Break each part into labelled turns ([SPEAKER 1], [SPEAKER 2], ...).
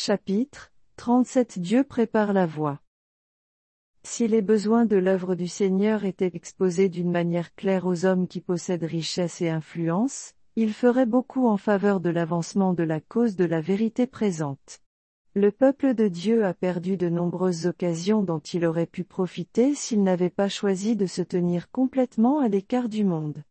[SPEAKER 1] Chapitre 37 Dieu prépare la voie. Si les besoins de l'œuvre du Seigneur étaient exposés d'une manière claire aux hommes qui possèdent richesse et influence, ils feraient beaucoup en faveur de l'avancement de la cause de la vérité présente. Le peuple de Dieu a perdu de nombreuses occasions dont il aurait pu profiter s'il n'avait pas choisi de se tenir complètement à l'écart du monde.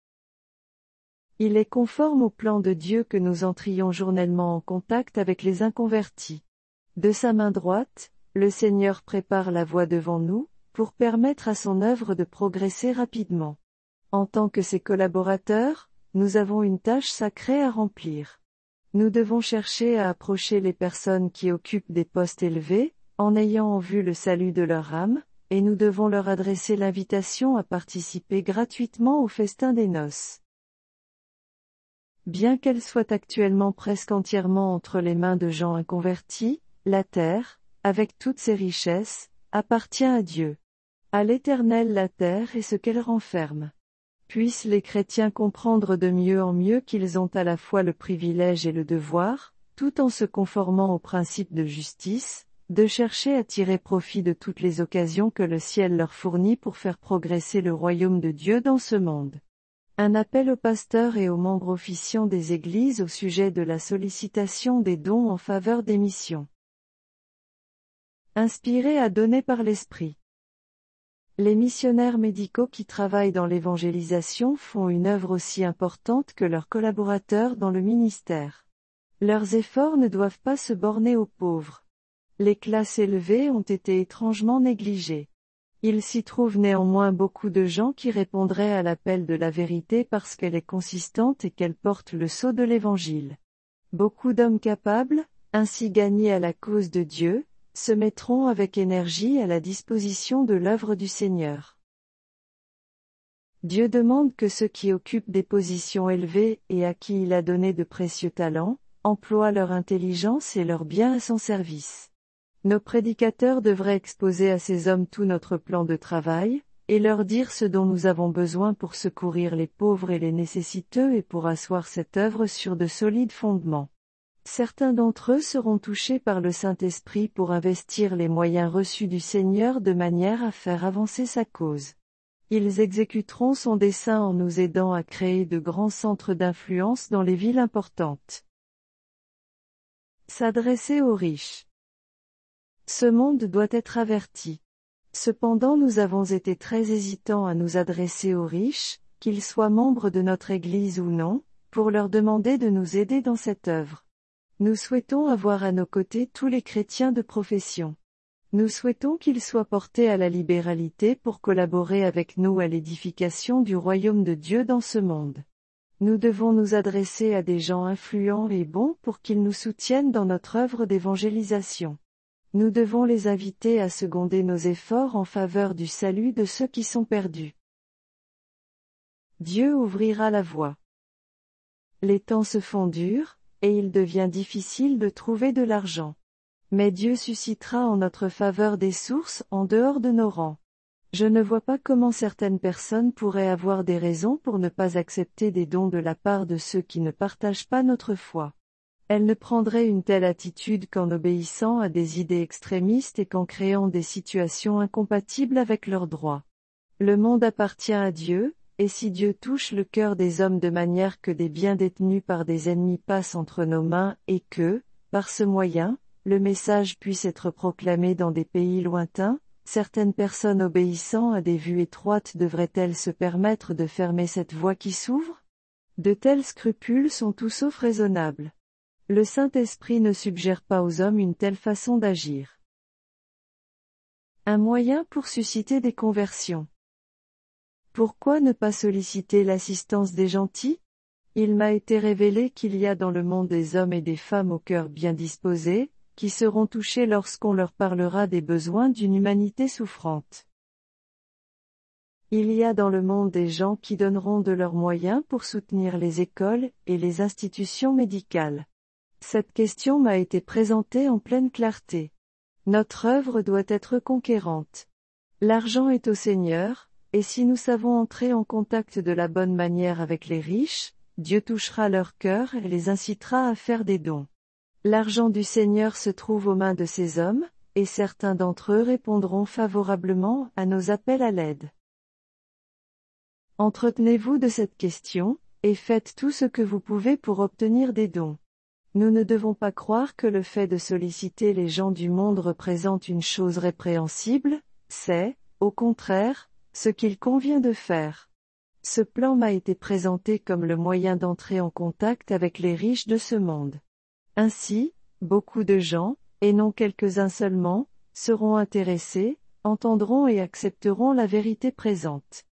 [SPEAKER 1] Il est conforme au plan de Dieu que nous entrions journellement en contact avec les inconvertis. De sa main droite, le Seigneur prépare la voie devant nous, pour permettre à son œuvre de progresser rapidement. En tant que ses collaborateurs, nous avons une tâche sacrée à remplir. Nous devons chercher à approcher les personnes qui occupent des postes élevés, en ayant en vue le salut de leur âme, et nous devons leur adresser l'invitation à participer gratuitement au festin des noces. Bien qu'elle soit actuellement presque entièrement entre les mains de gens inconvertis, la terre, avec toutes ses richesses, appartient à Dieu. À l'Éternel la terre et ce qu'elle renferme. Puissent les chrétiens comprendre de mieux en mieux qu'ils ont à la fois le privilège et le devoir, tout en se conformant aux principes de justice, de chercher à tirer profit de toutes les occasions que le ciel leur fournit pour faire progresser le royaume de Dieu dans ce monde. Un appel aux pasteurs et aux membres officiants des églises au sujet de la sollicitation des dons en faveur des missions. Inspirés à donner par l'Esprit. Les missionnaires médicaux qui travaillent dans l'évangélisation font une œuvre aussi importante que leurs collaborateurs dans le ministère. Leurs efforts ne doivent pas se borner aux pauvres. Les classes élevées ont été étrangement négligées. Il s'y trouve néanmoins beaucoup de gens qui répondraient à l'appel de la vérité parce qu'elle est consistante et qu'elle porte le sceau de l'Évangile. Beaucoup d'hommes capables, ainsi gagnés à la cause de Dieu, se mettront avec énergie à la disposition de l'œuvre du Seigneur. Dieu demande que ceux qui occupent des positions élevées et à qui il a donné de précieux talents, emploient leur intelligence et leurs biens à son service. Nos prédicateurs devraient exposer à ces hommes tout notre plan de travail, et leur dire ce dont nous avons besoin pour secourir les pauvres et les nécessiteux et pour asseoir cette œuvre sur de solides fondements. Certains d'entre eux seront touchés par le Saint-Esprit pour investir les moyens reçus du Seigneur de manière à faire avancer sa cause. Ils exécuteront son dessein en nous aidant à créer de grands centres d'influence dans les villes importantes. S'adresser aux riches. Ce monde doit être averti. Cependant nous avons été très hésitants à nous adresser aux riches, qu'ils soient membres de notre Église ou non, pour leur demander de nous aider dans cette œuvre. Nous souhaitons avoir à nos côtés tous les chrétiens de profession. Nous souhaitons qu'ils soient portés à la libéralité pour collaborer avec nous à l'édification du royaume de Dieu dans ce monde. Nous devons nous adresser à des gens influents et bons pour qu'ils nous soutiennent dans notre œuvre d'évangélisation. Nous devons les inviter à seconder nos efforts en faveur du salut de ceux qui sont perdus. Dieu ouvrira la voie. Les temps se font durs, et il devient difficile de trouver de l'argent. Mais Dieu suscitera en notre faveur des sources en dehors de nos rangs. Je ne vois pas comment certaines personnes pourraient avoir des raisons pour ne pas accepter des dons de la part de ceux qui ne partagent pas notre foi. Elles ne prendraient une telle attitude qu'en obéissant à des idées extrémistes et qu'en créant des situations incompatibles avec leurs droits. Le monde appartient à Dieu, et si Dieu touche le cœur des hommes de manière que des biens détenus par des ennemis passent entre nos mains et que, par ce moyen, le message puisse être proclamé dans des pays lointains, certaines personnes obéissant à des vues étroites devraient-elles se permettre de fermer cette voie qui s'ouvre? De tels scrupules sont tout sauf raisonnables. Le Saint-Esprit ne suggère pas aux hommes une telle façon d'agir. Un moyen pour susciter des conversions. Pourquoi ne pas solliciter l'assistance des gentils? Il m'a été révélé qu'il y a dans le monde des hommes et des femmes au cœur bien disposés, qui seront touchés lorsqu'on leur parlera des besoins d'une humanité souffrante. Il y a dans le monde des gens qui donneront de leurs moyens pour soutenir les écoles et les institutions médicales. Cette question m'a été présentée en pleine clarté. Notre œuvre doit être conquérante. L'argent est au Seigneur, et si nous savons entrer en contact de la bonne manière avec les riches, Dieu touchera leur cœur et les incitera à faire des dons. L'argent du Seigneur se trouve aux mains de ces hommes, et certains d'entre eux répondront favorablement à nos appels à l'aide. Entretenez-vous de cette question, et faites tout ce que vous pouvez pour obtenir des dons. Nous ne devons pas croire que le fait de solliciter les gens du monde représente une chose répréhensible, c'est, au contraire, ce qu'il convient de faire. Ce plan m'a été présenté comme le moyen d'entrer en contact avec les riches de ce monde. Ainsi, beaucoup de gens, et non quelques-uns seulement, seront intéressés, entendront et accepteront la vérité présente.